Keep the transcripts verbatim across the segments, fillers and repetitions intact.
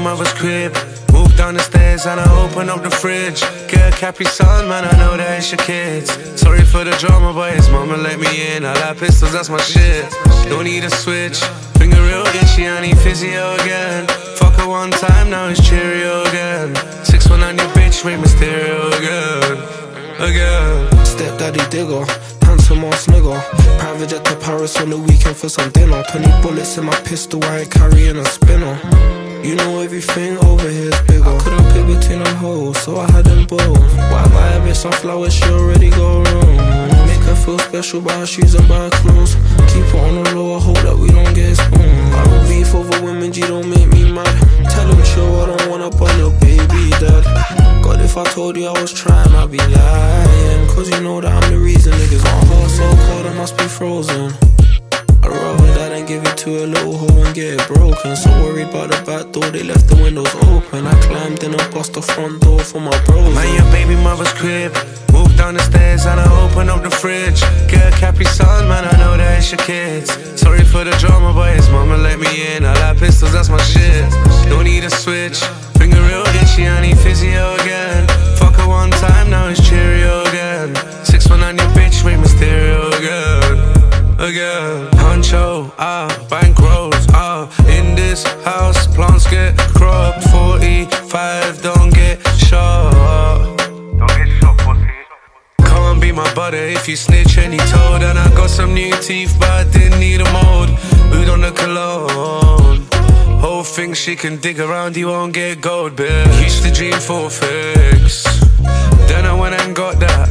mother's crib. Walk down the stairs and I open up the fridge. Get a Capri Sun, man, I know that it's your kids. Sorry for the drama, but his mama let me in. I like pistols, that's my shit. Don't need a switch. Finger real itchy, I need physio again. Fuck her one time, now it's Cheerio again. Six one on your bitch, Rey Mysterio again. Again. Stepdaddy digger, handsome ass nigga. Private jet to Paris on the weekend for some dinner. Twenty bullets in my pistol, I ain't carrying a spinner. You know everything over here's bigger. I couldn't pick between them hoes, so I had them both. Why buy a bitch some flowers, she already go wrong. Make her feel special, buy her shoes and buy her clothes. Keep her on the low, I hope that we don't get spooned. I don't beef over women, G, don't make me mad. Tell them chill, I don't wanna burn your baby dad. God, if I told you I was trying, I'd be lying. Cause you know that I'm the reason niggas my heart so cold, I must be frozen. I'd rather that and give it to a little hoe and get it broken. So worried about the back door, they left the windows open. I climbed in and bust the front door for my bros. Man, your baby mother's crib. Walk down the stairs and I open up the fridge. Get a Capri Sun, man, I know that it's your kids. Sorry for the drama, but his mama let me in. I like pistols, that's my shit. Don't need a switch. Finger real itchy, I need physio again. Fuck her one time, now it's Cheerio again. Six one on your bitch, Rey Mysterio again. Again. Honcho, ah, bankrolls, ah. In this house, plants get cropped. forty-five, don't get shot. Don't get shot, pussy. Come and be my butter if you snitch any toad. And I got some new teeth, but I didn't need a mold. Oud on the cologne. Whole thing she can dig around, you won't get gold, bitch. Used to dream for a fix, then I went and got that.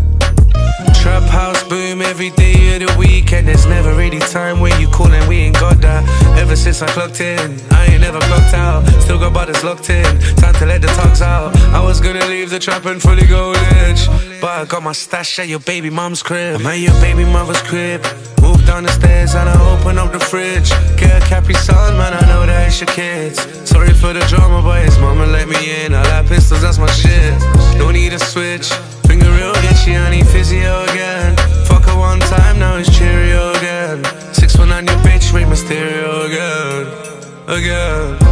Trap house boom every day of the weekend. There's never really time when you call and we ain't got that. Ever since I clocked in, I ain't never clocked out. Still got brothers locked in, time to let the tugs out. I was gonna leave the trap and fully go rich, but I got my stash at your baby mom's crib. I'm at your baby mother's crib. Walk down the stairs and I open up the fridge. Get a Capri Sun, man, I know that it's your kids. Sorry for the drama, but his mama let me in. I like pistols, that's my shit. Don't need a switch. Finger real itchy, I need physio again. Fuck her one time, now it's Cheerio again. Six one on your bitch, Rey Mysterio again. Again.